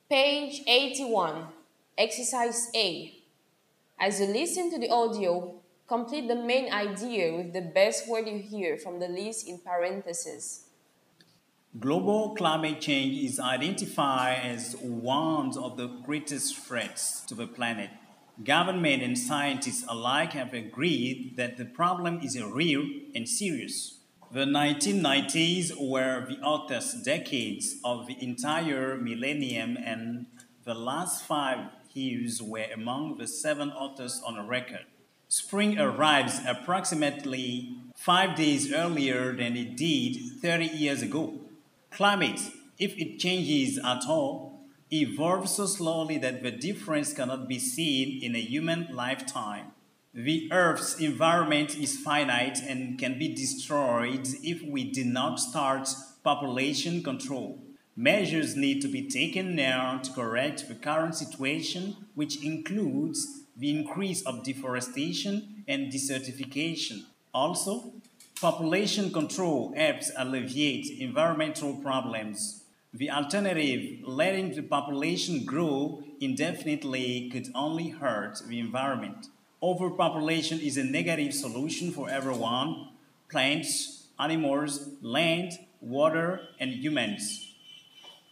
Page 81, Exercise A. As you listen to the audio, complete the main idea with the best word you hear from the list in parentheses. Global climate change is identified as one of the greatest threats to the planet. Government and scientists alike have agreed that the problem is real and serious. The 1990s were the hottest decades of the entire millennium, and the last 5 years were among the 7 hottest on record. Spring arrives approximately 5 days earlier than it did 30 years ago. Climate, if it changes at all, evolves so slowly that the difference cannot be seen in a human lifetime. The Earth's environment is finite and can be destroyed if we do not start population control. Measures need to be taken now to correct the current situation, which includes the increase of deforestation and desertification. Also, population control helps alleviate environmental problems. The alternative, letting the population grow indefinitely, could only hurt the environment. Overpopulation is a negative solution for everyone: plants, animals, land, water, and humans.